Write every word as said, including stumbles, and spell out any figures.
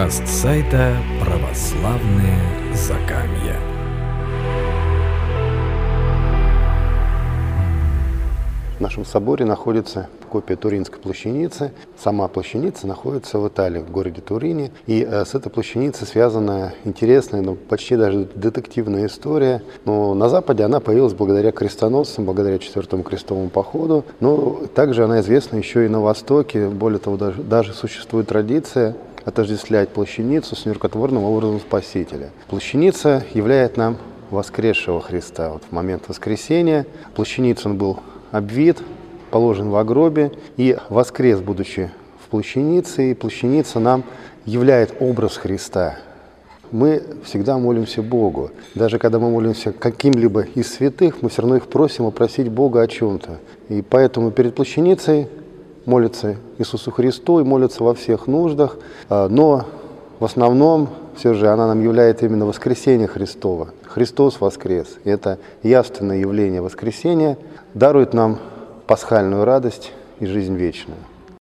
Подкаст сайта «Православные Закамья». В нашем соборе находится копия Туринской плащаницы. Сама плащаница находится в Италии, в городе Турине. И э, с этой плащаницей связана интересная, но почти даже детективная история. Но на Западе она появилась благодаря крестоносцам, благодаря Четвертому крестовому походу. Но также она известна еще и на Востоке. Более того, даже, даже существует традиция отождествлять плащаницу с нерукотворным образом Спасителя. Плащаница являет нам воскресшего Христа. Вот в момент воскресения плащаницей он был обвит, положен во гробе и воскрес, будучи в плащанице, и плащаница нам являет образ Христа. Мы всегда молимся Богу. Даже когда мы молимся каким-либо из святых, мы все равно их просим попросить Бога о чем-то. И поэтому перед плащаницей молятся Иисусу Христу и молятся во всех нуждах, но в основном все же она нам являет именно воскресение Христова. Христос воскрес. И это явственное явление воскресения дарует нам пасхальную радость и жизнь вечную.